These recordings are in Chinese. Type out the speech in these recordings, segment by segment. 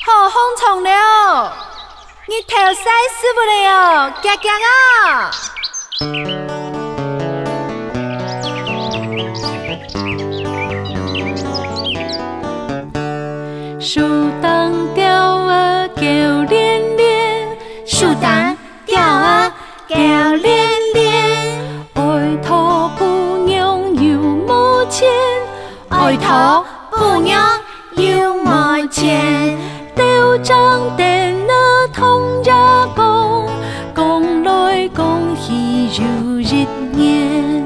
好风冲了，日头晒死不了，夹夹啊！ 树当钓啊，叫连连， 树当钓啊，叫连连， 爱土不娘又无钱， 爱土不娘又无钱， 吊章电啊通家讲，讲来讲去又一年。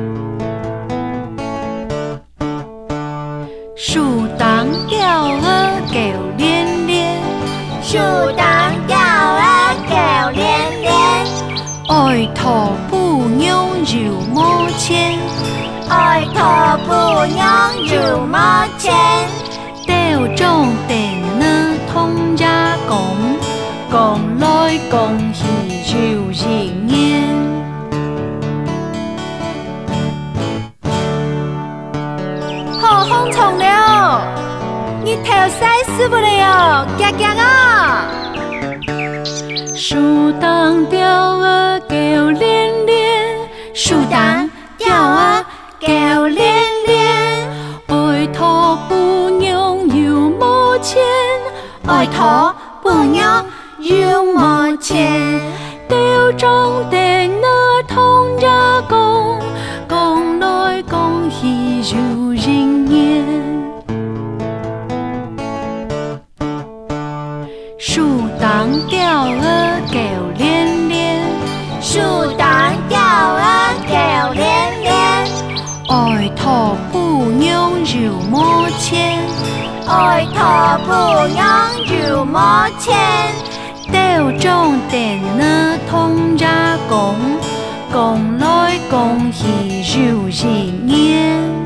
树当钓啊，叫连连， 树当钓啊，叫连连， 爱土不娘又无钱， 爱土不娘又无钱， 吊章电啊通家讲，讲来讲去又一年。 好风冲了，日头晒死不了，夹夹啊！ 树当钓啊，叫连连， 树当钓啊，叫连连， 爱土不娘又无钱， 爱土不娘又无钱， 吊章电啊通家讲，讲来讲去又一年。树当钓啊，叫连连， 树当钓啊，叫连连， 爱土不娘又无钱， 爱土不娘又无钱， 吊章电啊通家讲，讲来讲去又一年。